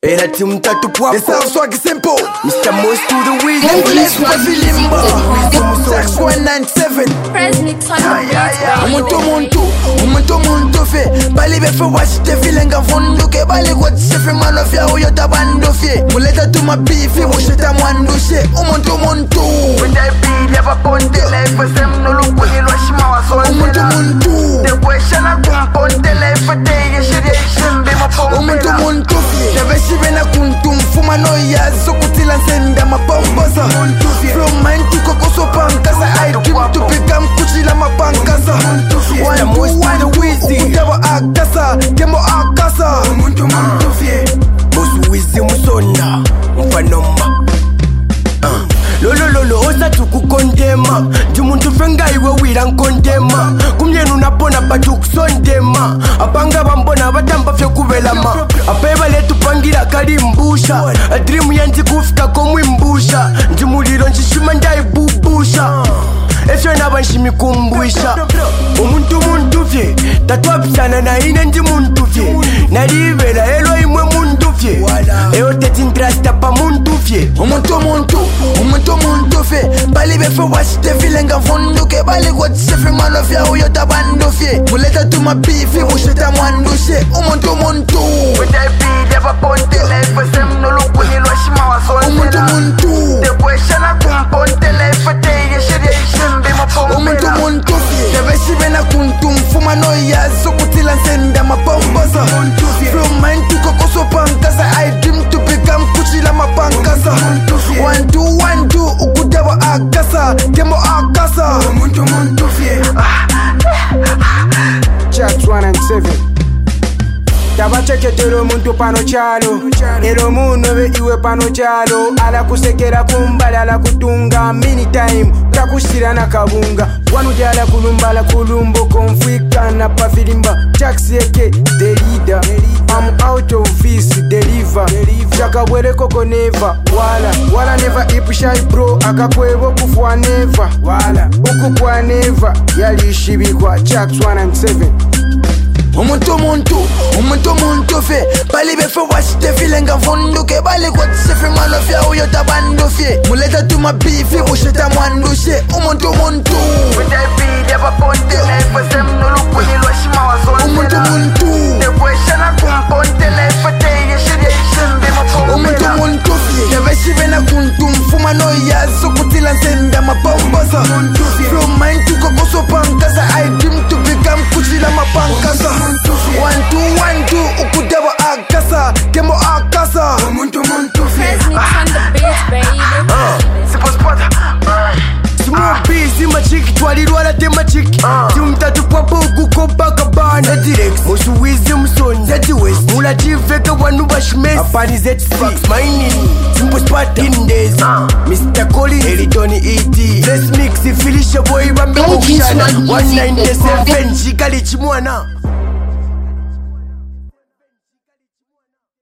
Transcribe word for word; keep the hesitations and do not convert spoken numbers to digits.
Era team tatu pwapo. The South Swag simple. Mister Moose to the weed. Let's go Filimba. Tax one ninety-seven. Umuntu muntu, umuntu muntu fe. Bali befe washite filenga funduke. Bali kwa tsefe manofya uyo tabando fye. Muleta tu mabifi mushita mwandushe. Umuntu muntu. Wenda ibi yaba ponte life sem no luku hilo shima wa sol. Umuntu muntu. The question a kumponte life day shiri shimbe mapombe. Umuntu muntu fye. Neveshi bena kuntum fuma no ya sokutila senda mapombosa. From mind to kokoso pankasa. I dream to become kuchila mapankasa. One to one wizi. Ukutaba akasa. Kemo akasa. Umuntu muntu fye. Mosu wizi musonda mfanoma. Lolo lolo osa tukukondema. Jumuntu fenga iwe wira nkondema. Kumyenu napona batu kusondema. Apanga bambona batamba fye kubelama. Apeba letu pangira kalimbusha. A dream yanti kufika komwimbusha. Njumuliro nshishuma ndai bubusha. Efyo naba nshimikumbwisha. Umuntu muntu fye. Tatwabisana na ine ndi muntu fye. Nalibela elo imwe muntu fye. Eo teti ntrasta pa muntu fye. Umuntu muntu, umuntu muntu fe. Bali befe washite filenga funduke. Bali kwa tsefe manofya uyo tabando fye. Muleta tu mabifi mushita mwandushe. Umuntu muntu. Wenda ibi yaba ponte life sem no luku hilo shima wa sol. Umuntu muntu. The question a kumponte life day shiri shimbe mapombe. Umuntu muntu fye. Neveshi bena kuntum fuma no ya sokutila senda mapombosa. From mind to kokoso pankasa. I dream to become kuchila mapankasa. One two one two ukutaba akasa. Kemo akasa. Umuntu muntu fye. Tax one ninety-seven. Tabacheketero muntu pano chalo. Ero muno be iwe pano chalo. Ala kusekera kumbala ala kutunga mini time. Takushira na kabunga. Wanu jala kulumbala kulumbo konfika na pafilimba. Tax yeke the leader. I'm out of this deliver. Chaka were koko never. Wala wala never ipishai bro. Akakwebo kufwa never. Wala ukupwa never. Yali shibikwa Tax one ninety-seven. Umuntu muntu, umuntu muntu fe. Bali befe washite filenga funduke. Bali kwa tsefe manofya uyo tabando fye. Muleta tu mabifi mushita mwandushe. Umuntu muntu. Wenda ibi yaba ponte life sem no luku hilo shima wa sol. Umuntu muntu. The question a kumponte life day shiri shimbe mapombe. Umuntu muntu fye. Neveshi bena kuntum fuma no ya sokutila senda mapombosa. From mind to kokoso pankasa. I dream to become kuchila mapankasa. One two one two ukutaba akasa. Kemo akasa. Umuntu muntu fye. on the beat, baby. Simple spot. Small busy machiki twalirwala te machiki. Tumtatu pwapo kukopa kabana. Direct Mosu wizi musoni. Zeti west mula jiveka wanu bashmesi. Apani zeti fix mining. Simple spot in days. Mister Collins Elitoni E T. Let's mix ifilisha boy bambe kushana. one ninety-seven shikali chimwana.